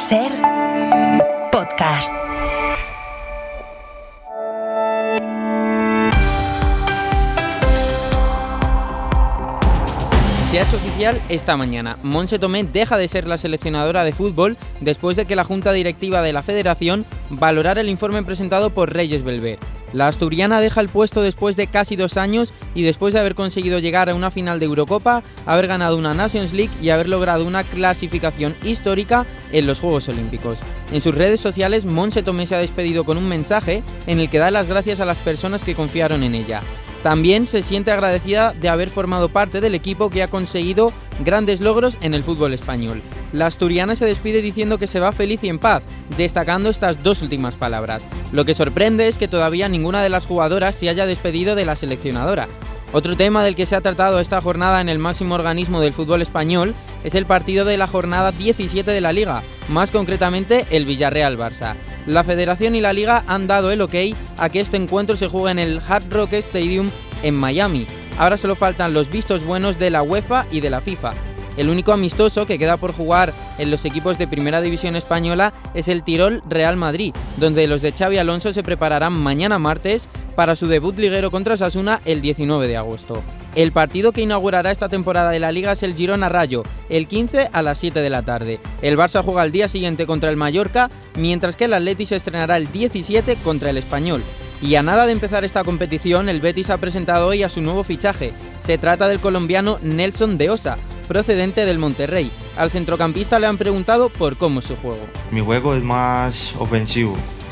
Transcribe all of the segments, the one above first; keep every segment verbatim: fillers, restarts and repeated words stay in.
Ser Podcast. Se ha hecho oficial esta mañana. Montse Tomé deja de ser la seleccionadora de fútbol después de que la Junta Directiva de la Federación valorara el informe presentado por Reyes Belver. La asturiana deja el puesto después de casi dos años y después de haber conseguido llegar a una final de Eurocopa, haber ganado una Nations League y haber logrado una clasificación histórica en los Juegos Olímpicos. En sus redes sociales, Montse Tomé se ha despedido con un mensaje en el que da las gracias a las personas que confiaron en ella. También se siente agradecida de haber formado parte del equipo que ha conseguido grandes logros en el fútbol español. La asturiana se despide diciendo que se va feliz y en paz, destacando estas dos últimas palabras. Lo que sorprende es que todavía ninguna de las jugadoras se haya despedido de la seleccionadora. Otro tema del que se ha tratado esta jornada en el máximo organismo del fútbol español es el partido de la jornada diecisiete de la Liga, más concretamente el Villarreal-Barça. La Federación y la Liga han dado el ok a que este encuentro se juegue en el Hard Rock Stadium en Miami. Ahora solo faltan los vistos buenos de la UEFA y de la FIFA. El único amistoso que queda por jugar en los equipos de Primera División Española es el Tirol Real Madrid, donde los de Xavi Alonso se prepararán mañana martes para su debut liguero contra Osasuna el diecinueve de agosto. El partido que inaugurará esta temporada de la Liga es el Girona Rayo, el quince a las siete de la tarde. El Barça juega al día siguiente contra el Mallorca, mientras que el Atleti se estrenará el diecisiete contra el Español. Y a nada de empezar esta competición, el Betis ha presentado hoy a su nuevo fichaje. Se trata del colombiano Nelson de Osa, procedente del Monterrey. Al centrocampista le han preguntado por cómo es su juego. Mi juego es más ofensivo,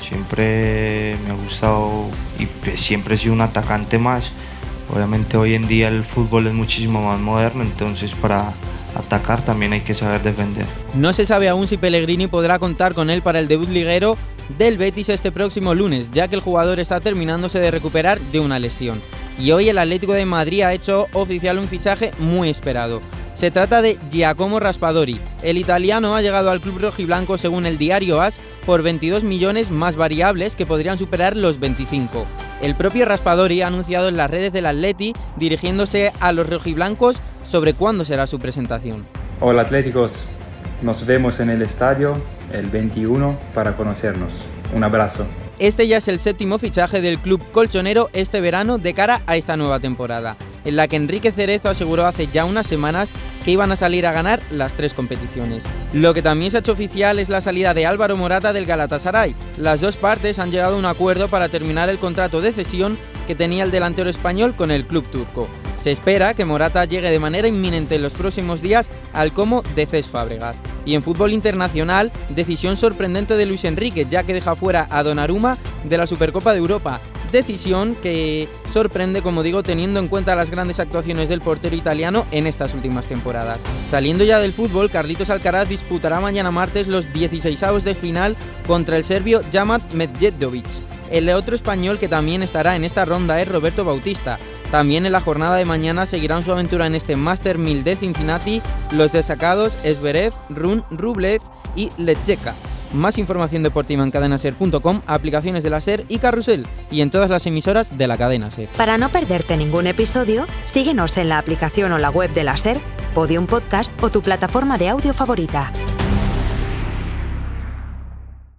siempre me ha gustado y siempre he sido un atacante más. Obviamente hoy en día el fútbol es muchísimo más moderno, entonces para atacar también hay que saber defender. No se sabe aún si Pellegrini podrá contar con él para el debut liguero del Betis este próximo lunes, ya que el jugador está terminándose de recuperar de una lesión. Y hoy el Atlético de Madrid ha hecho oficial un fichaje muy esperado. Se trata de Giacomo Raspadori. El italiano ha llegado al club rojiblanco según el diario AS por veintidós millones más variables que podrían superar los veinticinco. El propio Raspadori ha anunciado en las redes del Atleti, dirigiéndose a los rojiblancos, sobre cuándo será su presentación. Hola Atléticos, nos vemos en el estadio el veintiuno para conocernos. Un abrazo. Este ya es el séptimo fichaje del club colchonero este verano de cara a esta nueva temporada, en la que Enrique Cerezo aseguró hace ya unas semanas que iban a salir a ganar las tres competiciones. Lo que también se ha hecho oficial es la salida de Álvaro Morata del Galatasaray. Las dos partes han llegado a un acuerdo para terminar el contrato de cesión que tenía el delantero español con el club turco. Se espera que Morata llegue de manera inminente en los próximos días al Como de Cés Fábregas. Y en fútbol internacional, decisión sorprendente de Luis Enrique, ya que deja fuera a Donnarumma de la Supercopa de Europa. Decisión que sorprende, como digo, teniendo en cuenta las grandes actuaciones del portero italiano en estas últimas temporadas. Saliendo ya del fútbol, Carlitos Alcaraz disputará mañana martes los dieciseisavos de final contra el serbio Jamat Medjedovic. El otro español que también estará en esta ronda es Roberto Bautista. También en la jornada de mañana seguirán su aventura en este Master mil de Cincinnati los destacados Zverev, Rune, Rublev y Lecheka. Más información deportiva en cadena ser punto com, aplicaciones de la SER y Carrusel, y en todas las emisoras de la cadena SER. Para no perderte ningún episodio, síguenos en la aplicación o la web de la SER, Podium Podcast o tu plataforma de audio favorita.